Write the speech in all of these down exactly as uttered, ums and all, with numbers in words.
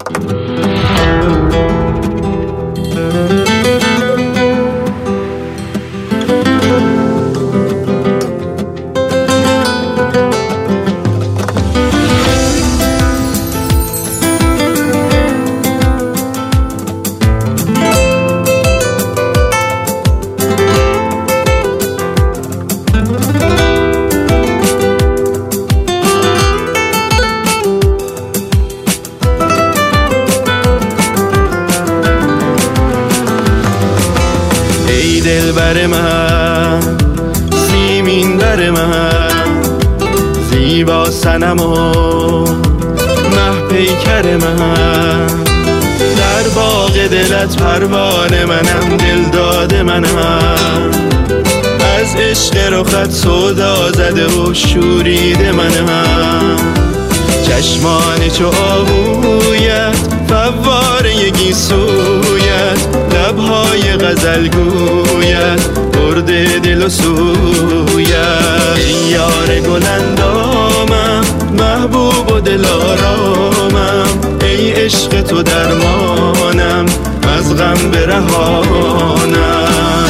دلبر من، سیمین بر من، زیبا صنم و مه پیکر من، در باغ دلت پروانه منم، دل داده منم، از عشق رخت سودا زده و شوریده منم، چشمان چو آهویت فواره گیسویت، لبهای غزل گویت برده دل و سویت، ای یار گل اندامم، محبوب و دل آرامم، ای عشق تو درمانم، از غم برهانم.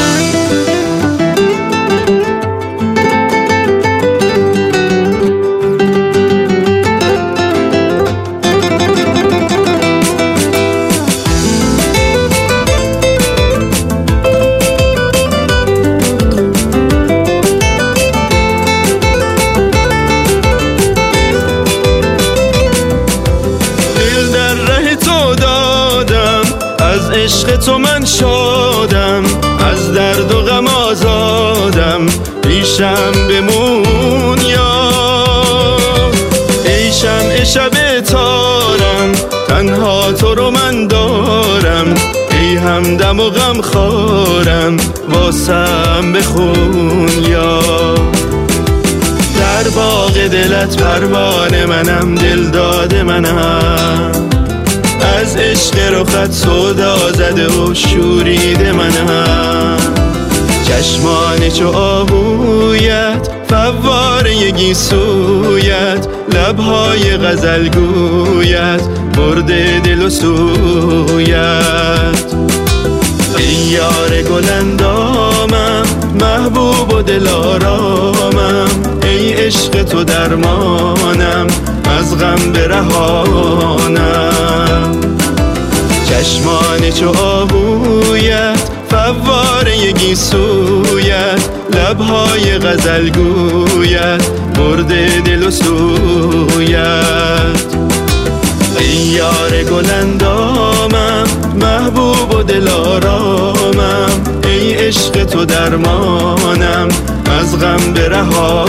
عشق تو من شادم، از درد و غم آزادم، پیشم بمون یا ای شمع شب تارم، تنها تو رو من دارم، ای همدم و غم خارم، واسم بخون یا در باغ دلت پروانه منم، دل داده منم، از عشق رخت سودا زده و شوریده منم، چشمان چو آهویت فواره گیسویت، لبهای غزل گویت برده دل و سویت، ای یار گل اندامم، محبوب و دل آرامم، ای عشق تو درمانم، از غم برهانم، چشمان چو آهویت فواره گیسویت، لبهای غزل گویت برده دل و سویت، ای یار گل اندامم، محبوب و دل آرامم، ای عشق تو درمانم، از غم برهانم.